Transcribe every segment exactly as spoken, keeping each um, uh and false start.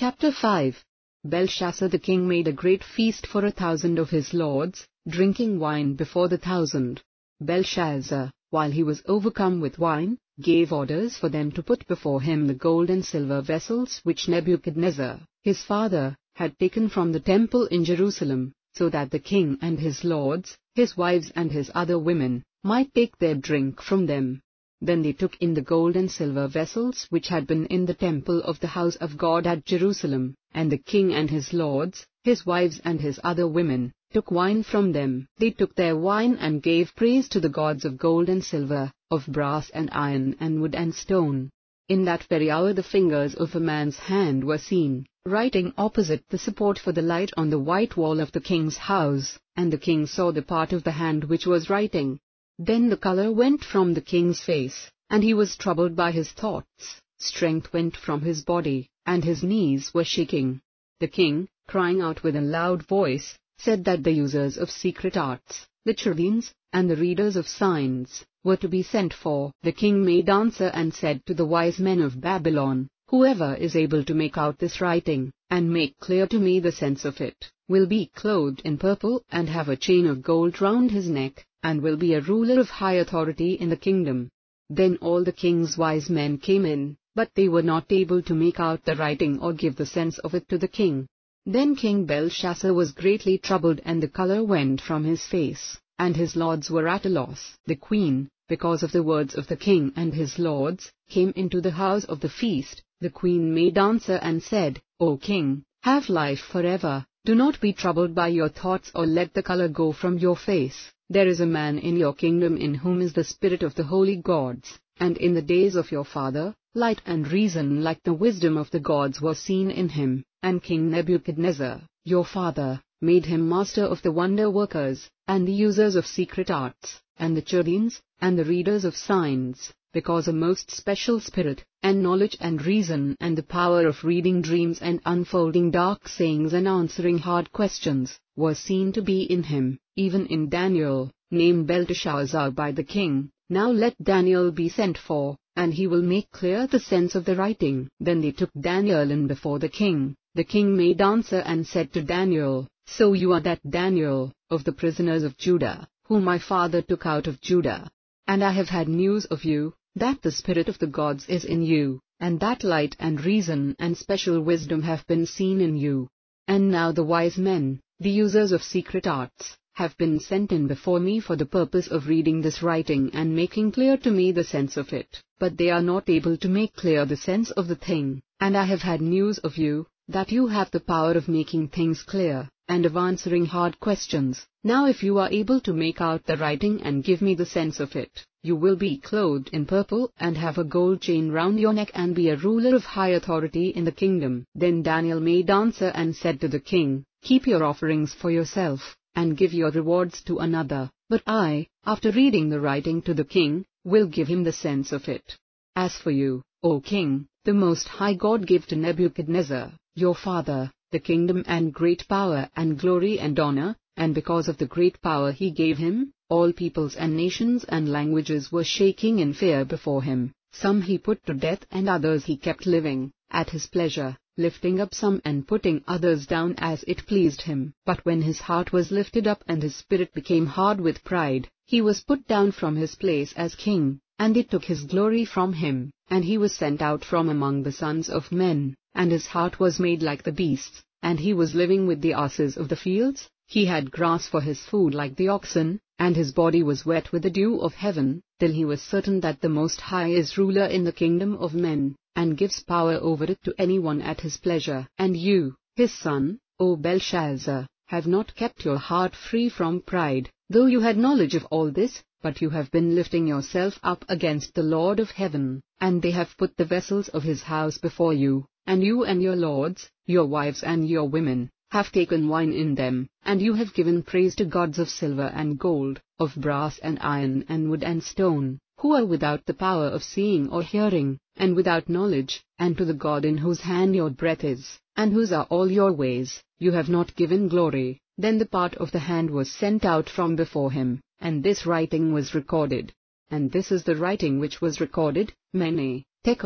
Chapter five. Belshazzar the king made a great feast for a thousand of his lords, drinking wine before the thousand. Belshazzar, while he was overcome with wine, gave orders for them to put before him the gold and silver vessels which Nebuchadnezzar, his father, had taken from the temple in Jerusalem, so that the king and his lords, his wives and his other women, might take their drink from them. Then they took in the gold and silver vessels which had been in the temple of the house of God at Jerusalem, and the king and his lords, his wives and his other women, took wine from them. They took their wine and gave praise to the gods of gold and silver, of brass and iron and wood and stone. In that very hour the fingers of a man's hand were seen, writing opposite the support for the light on the white wall of the king's house, and the king saw the part of the hand which was writing. Then the color went from the king's face, and he was troubled by his thoughts. Strength went from his body, and his knees were shaking. The king, crying out with a loud voice, said that the users of secret arts, the Chaldeans, and the readers of signs, were to be sent for. The king made answer and said to the wise men of Babylon, "Whoever is able to make out this writing, and make clear to me the sense of it, will be clothed in purple and have a chain of gold round his neck, and will be a ruler of high authority in the kingdom." Then all the king's wise men came in, but they were not able to make out the writing or give the sense of it to the king. Then King Belshazzar was greatly troubled, and the color went from his face, and his lords were at a loss. The queen, because of the words of the king and his lords, came into the house of the feast. The queen made answer and said, "O king, have life forever. Do not be troubled by your thoughts or let the color go from your face. There is a man in your kingdom in whom is the spirit of the holy gods, and in the days of your father, light and reason like the wisdom of the gods were seen in him, and King Nebuchadnezzar, your father, made him master of the wonder-workers, and the users of secret arts, and the Chaldeans, and the readers of signs, because a most special spirit, and knowledge and reason and the power of reading dreams and unfolding dark sayings and answering hard questions, were seen to be in him, even in Daniel, named Belteshazzar by the king. Now let Daniel be sent for, and he will make clear the sense of the writing." Then they took Daniel in before the king. The king made answer and said to Daniel, "So you are that Daniel, of the prisoners of Judah, whom my father took out of Judah. And I have had news of you, that the spirit of the gods is in you, and that light and reason and special wisdom have been seen in you. And now the wise men, the users of secret arts, have been sent in before me for the purpose of reading this writing and making clear to me the sense of it. But they are not able to make clear the sense of the thing. And I have had news of you, that you have the power of making things clear, and of answering hard questions. Now if you are able to make out the writing and give me the sense of it, you will be clothed in purple and have a gold chain round your neck and be a ruler of high authority in the kingdom." Then Daniel made answer and said to the king, "Keep your offerings for yourself, and give your rewards to another, but I, after reading the writing to the king, will give him the sense of it. As for you, O king, the Most High God gave to Nebuchadnezzar, your father, the kingdom and great power and glory and honor, and because of the great power he gave him, all peoples and nations and languages were shaking in fear before him. Some he put to death and others he kept living, at his pleasure, lifting up some and putting others down as it pleased him. But when his heart was lifted up and his spirit became hard with pride, he was put down from his place as king, and they took his glory from him, and he was sent out from among the sons of men, and his heart was made like the beasts, and he was living with the asses of the fields. He had grass for his food like the oxen, and his body was wet with the dew of heaven, till he was certain that the Most High is ruler in the kingdom of men, and gives power over it to anyone at his pleasure. And you, his son, O Belshazzar, have not kept your heart free from pride, though you had knowledge of all this, but you have been lifting yourself up against the Lord of heaven, and they have put the vessels of his house before you, and you and your lords, your wives and your women, have taken wine in them, and you have given praise to gods of silver and gold, of brass and iron and wood and stone, who are without the power of seeing or hearing, and without knowledge, and to the God in whose hand your breath is, and whose are all your ways, you have not given glory." Then the part of the hand was sent out from before him, and this writing was recorded. And this is the writing which was recorded: Mene, Tekel,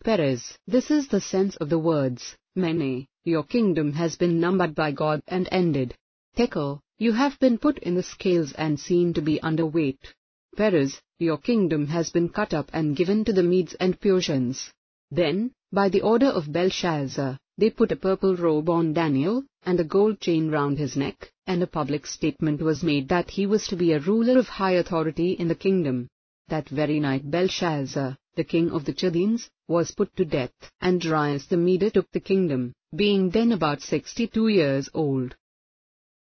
Perez. This is the sense of the words, Mene, your kingdom has been numbered by God and ended. Tekel, you have been put in the scales and seen to be underweight. Perez, your kingdom has been cut up and given to the Medes and Persians. Then, by the order of Belshazzar, they put a purple robe on Daniel, and a gold chain round his neck, and a public statement was made that he was to be a ruler of high authority in the kingdom. That very night Belshazzar, the king of the Chaldeans, was put to death, and Darius the Mede took the kingdom, being then about sixty-two years old.